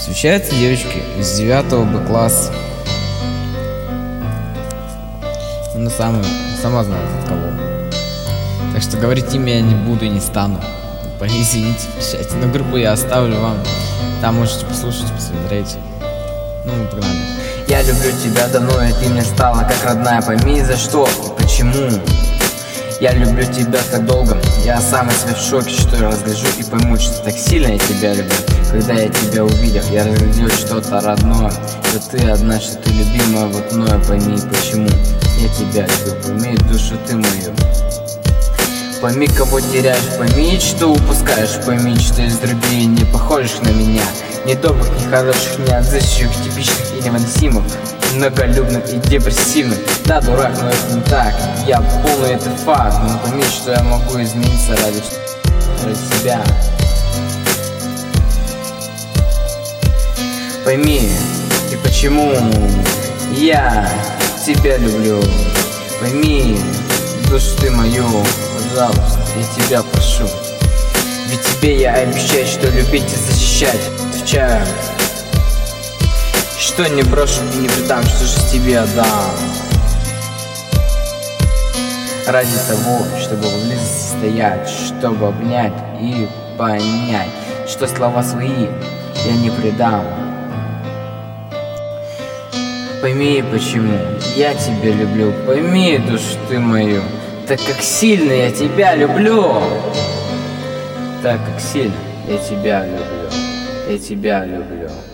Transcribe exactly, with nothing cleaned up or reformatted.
Встречаются девочки из девятого Б класса. Ну, сам, сама знает от кого. Так что говорить имя я не буду и не стану. Извините, прощайте. Но группу я оставлю вам. Там можете послушать, посмотреть. Ну, погнали. Я люблю тебя давно, и ты мне стала как родная. Пойми за что и почему. Я люблю тебя так долго, я сам от себя в шоке, что я разгляжу и пойму, что так сильно я тебя люблю. Когда я тебя увидел, я разглядел что-то родное. Что ты одна, что ты любимая, вот мною, пойми почему. Я тебя люблю, пойми душу ты мою. Пойми, кого теряешь, пойми, что упускаешь, пойми, что из других не похожих на меня. Не добрых, не хороших, не отзывчивых, типичных и невыносимых, многолюбных и депрессивных. Да, дурак, но это не так, я полный, это факт. Но пойми, что я могу измениться ради, ради себя. Пойми, и почему я тебя люблю. Пойми, душу ты мою, пожалуйста, я тебя прошу. Ведь тебе я обещаю, что любить и защищать. Отвечаю, что не брошу и не предам, что же тебе отдам. Ради того, чтобы поблизости стоять, чтобы обнять и понять, что слова свои я не предам. Пойми, почему я тебя люблю, пойми, душу ты мою, так как сильно я тебя люблю. Так как сильно я тебя люблю, я тебя люблю.